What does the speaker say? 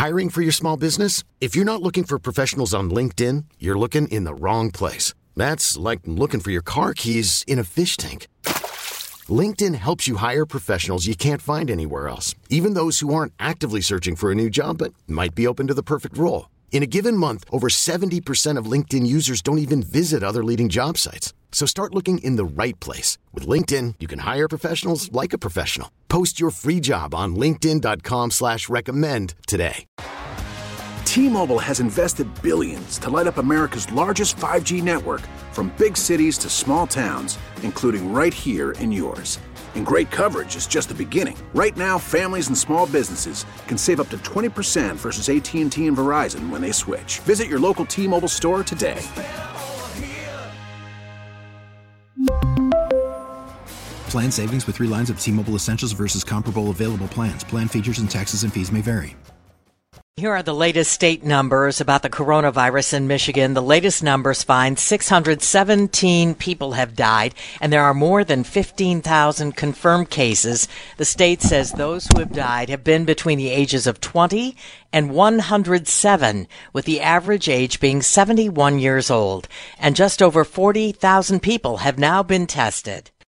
Hiring for your small business? If you're not looking for professionals on LinkedIn, you're looking in the wrong place. That's like looking for your car keys in a fish tank. LinkedIn helps you hire professionals you can't find anywhere else, even those who aren't actively searching for a new job but might be open to the perfect role. In a given month, over 70% of LinkedIn users don't even visit other leading job sites. So start looking in the right place. With LinkedIn, you can hire professionals like a professional. Post your free job on linkedin.com/recommend today. T-Mobile has invested billions to light up America's largest 5G network, from big cities to small towns, including right here in yours. And great coverage is just the beginning. Right now, families and small businesses can save up to 20% versus AT&T and Verizon when they switch. Visit your local T-Mobile store today. Plan savings with 3 lines of T-Mobile Essentials versus comparable available plans. Plan features and taxes and fees may vary. Here are the latest state numbers about the coronavirus in Michigan. The latest numbers find 617 people have died, and there are more than 15,000 confirmed cases. The state says those who have died have been between the ages of 20 and 107, with the average age being 71 years old. And just over 40,000 people have now been tested.